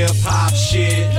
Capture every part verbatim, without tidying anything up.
hip hop shit.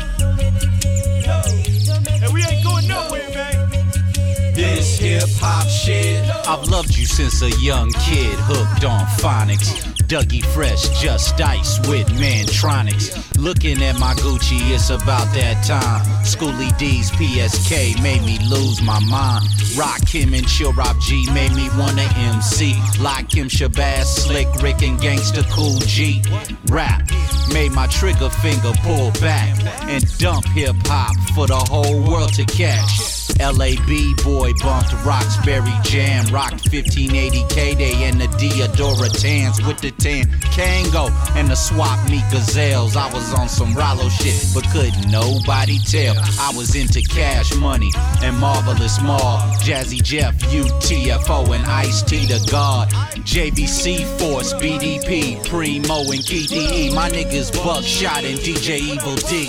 And we ain't going nowhere, man. This hip hop shit. I've loved you since a young kid, hooked on phonics. Dougie Fresh, just ice with Mantronics. Looking at my Gucci, it's about that time. Schoolie D's P S K made me lose my mind. Rakim and Chill Rob G made me wanna M C. Like Kim Shabazz, Slick Rick and Gangsta Cool G. Rap made my trigger finger pull back and dump hip hop for the whole world to catch. L A B boy bumped Roxbury Jam, rocked fifteen eighty K-Day and the Diodora Tans with the tan Kango and the Swap Meet Gazelles. I was on some Rollo shit, but couldn't nobody tell. I was into Cash Money and Marvelous Marv, Jazzy Jeff, U T F O and Ice-T the God, J V C Force, B D P, Primo and Key D E. My niggas Buckshot and D J Evil D.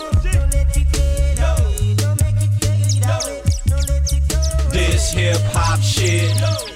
This hip hop shit.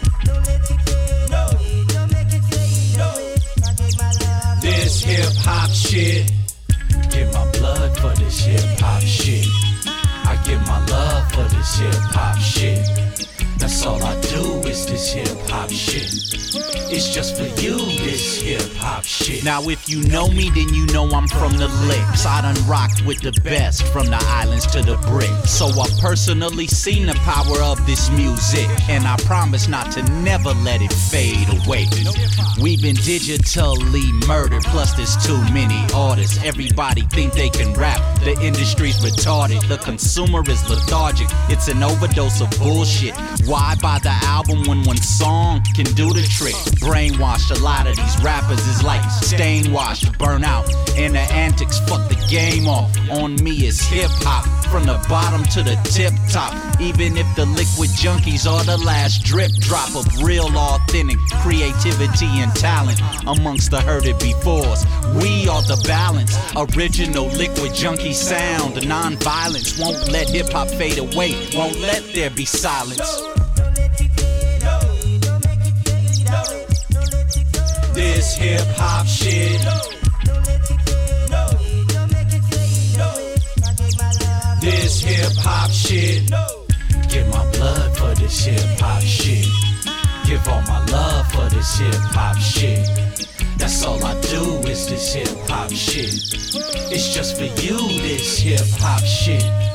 This hip hop shit. Give my blood for this hip hop shit. I give my love for this hip hop shit. That's all I do is this hip hop shit. It's just for you, this hip hop shit. Now if you know me, then you know I'm from the licks. I done rocked with the best, from the islands to the bricks. So I personally seen the power of this music, and I promise not to never let it fade away. We've been digitally murdered, plus there's too many artists. Everybody think they can rap, the industry's retarded. The consumer is lethargic, it's an overdose of bullshit. Why buy the album when one song can do the trick? Brainwashed, a lot of these rappers is like stain washed, burn out, and the antics fuck the game off. On me is hip hop, from the bottom to the tip top. Even if the liquid junkies are the last drip drop of real authentic creativity and talent amongst the heard it befores. We are the balance, original liquid junkie sound. Non-violence won't let hip hop fade away, won't let there be silence. This hip hop shit. This hip hop shit. Give my blood for this hip hop shit. Give all my love for this hip hop shit. That's all I do is this hip hop shit. It's just for you, this hip hop shit.